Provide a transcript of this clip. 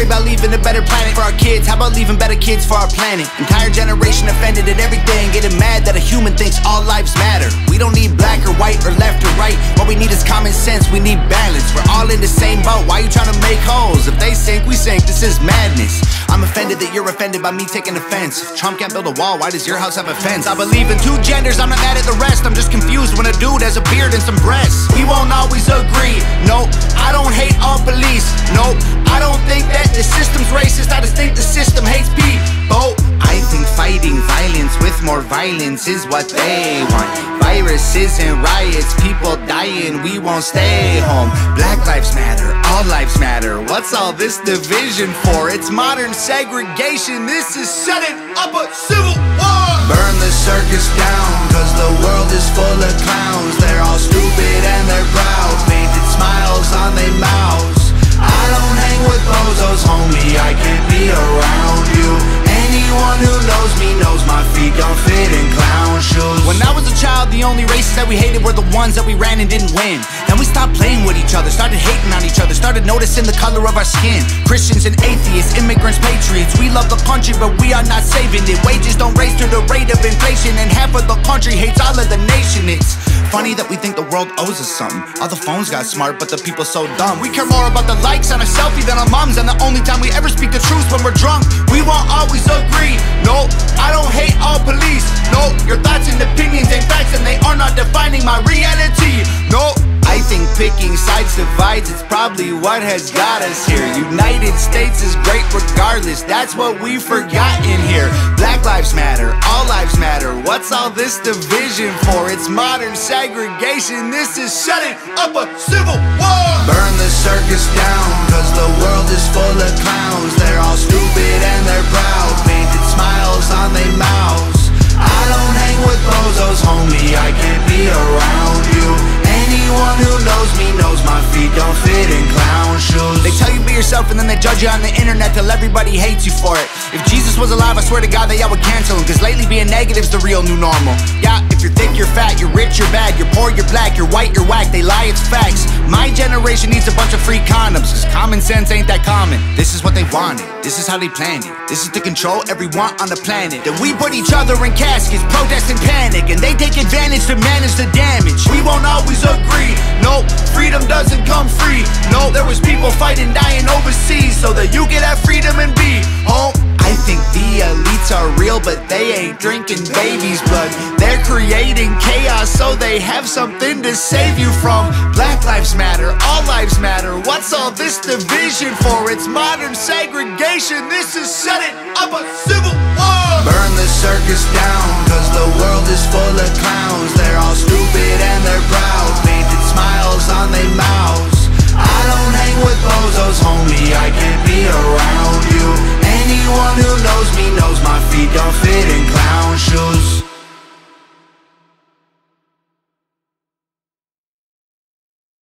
worry about leaving a better planet for our kids. How about leaving better kids for our planet? Entire generation offended at everything, getting mad that a human thinks all lives matter. We don't need black or white or left or right. What we need is common sense, we need balance. We're all in the same boat, why you trying to make holes? If they sink, we sink, this is madness. I'm offended that you're offended by me taking offense. If Trump can't build a wall, why does your house have a fence? I believe in two genders, I'm not mad at the rest. I'm just confused when a dude has a beard and some breasts. We won't always agree, nope. I don't hate all police, nope. I don't think that the system's racist, I just think the system hates people. I think fighting violence with more violence is what they want. Viruses and riots, people dying, we won't stay home. Black lives matter, all lives matter. What's all this division for? It's modern segregation, this is setting up a civil war. Burn the circus down, cause the world is full of clowns. They're all stupid and they're proud, painted smiles on their mouths. I don't hang with bozos, homie, I can't be around you. Anyone who knows me knows my feet don't fit in clown shoes. When I was a child, the only races that we hated were the ones that we ran and didn't win. Then we stopped playing with each other, started hating on each other, started noticing the color of our skin. Christians and atheists, immigrants, patriots, we love the country but we are not saving it. Wages don't raise to the rate of inflation, and half of the country hates all of the nation. It's funny that we think the world owes us something. All the phones got smart but the people so dumb. We care more about the likes on a selfie than our moms, and the only time we ever speak the truth when we're drunk. We won't always agree, no, I don't hate all police, no. Your thoughts and opinions ain't facts and they are not defining my reality, no. I think picking sides divides, it's probably what has got us here. United States is great regardless, that's what we forgot in here. Black lives matter, all lives matter. What's all this division for? It's modern segregation, this is setting up a civil war. Burn the circus down, cause the world is full of clowns. They're all stupid and they're proud, painted smiles on their mouths. I don't hang with bozos, homie, I can't be around you. Anyone who knows me knows my feet don't fit in clown shoes. They tell you be yourself and then they judge you on the internet till everybody hates you for it. If Jesus was alive, I swear to God that y'all would cancel him, cause lately being negative's the real new normal. Yeah, if you're thick, you're fat, you're rich, you're bad, you're poor, you're black, you're white, you're whack, they lie, it's facts. My generation needs a bunch of free condoms, cause common sense ain't that common. This is what they wanted, this is how they planned it. This is to control everyone on the planet. Then we put each other in caskets, protest and panic, and they take advantage to manage the damage. We won't always agree, no, freedom doesn't come free. No, there was people fighting, dying overseas so that you could have freedom and be home. I think the elites are real, but they ain't drinking baby's blood. They're creating chaos so they have something to save you from. Black lives matter, all lives matter. What's all this division for? It's modern segregation, this is setting up a civil war. Burn the circus down, cause the world is full of clowns.